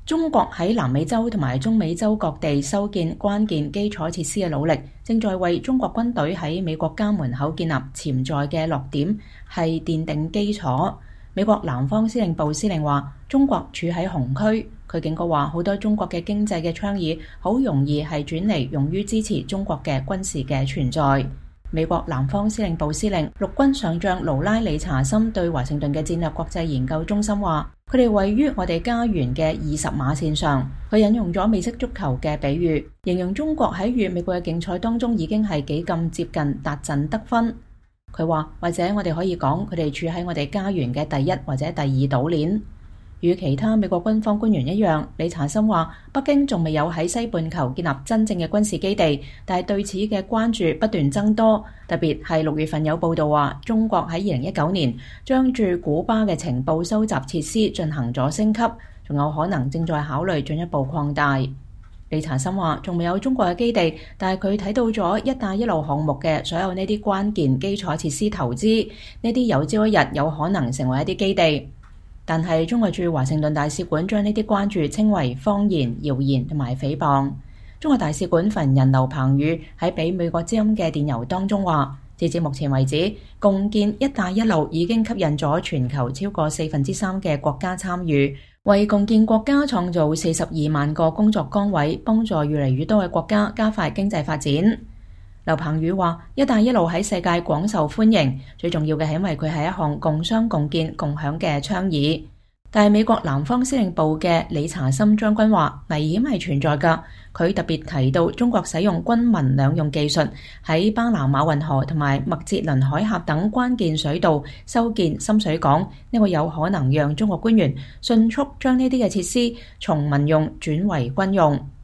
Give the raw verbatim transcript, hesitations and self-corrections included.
中國喺南美洲同埋中美洲各地修建關鍵基礎設施嘅努力，正在為中國軍隊喺美國家門口建立潛在嘅落點係奠定基礎。美國南方司令部司令話：中國處喺紅區。佢警告話，好多中國嘅經濟嘅倡議好容易係轉嚟用於支持中國嘅軍事嘅存在。美國南方司令部司令陸軍上將勞拉理查森對華盛頓嘅戰略國際研究中心話：佢哋位於我哋家園嘅二十碼線上。佢引用咗美式足球嘅比喻，形容中國喺與美國嘅競賽當中已經係幾咁接近達陣得分。佢話，或者我哋可以講，佢哋處喺我哋家園嘅第一或者第二島鏈。與其他美國軍方官員一樣，理查森話北京仲未有喺西半球建立真正嘅軍事基地，但係對此嘅關注不斷增多。特別係六月份有報道話，中國喺二零一九年將駐古巴嘅情報收集設施進行咗升級，仲有可能正在考慮進一步擴大。理查森話仲未有中國嘅基地，但係佢睇到咗一帶一路項目嘅所有呢啲關鍵基礎設施投資，呢啲有朝一日有可能成為一啲基地。但係中國駐華盛頓大使館將呢啲關注稱為謊言、謠言同埋誹謗。中國大使館發言人劉鵬宇喺俾美國之音嘅電郵當中話，截至目前為止，共建一帶一路已經吸引咗全球超過四分之三嘅國家參與，為共建國家創造四十二萬個工作崗位，幫助越嚟越多嘅國家加快經濟發展。劉鵬宇話：一帶一路喺世界廣受歡迎，最重要嘅係因為佢係一項共商共建共享嘅倡議。但係美國南方司令部嘅理查森將軍話，危險係存在㗎。佢特別提到中國使用軍民兩用技術喺巴拿馬運河同埋麥哲倫海峽等關鍵水道修建深水港，呢個有可能讓中國官員迅速將呢啲嘅設施從民用轉為軍用。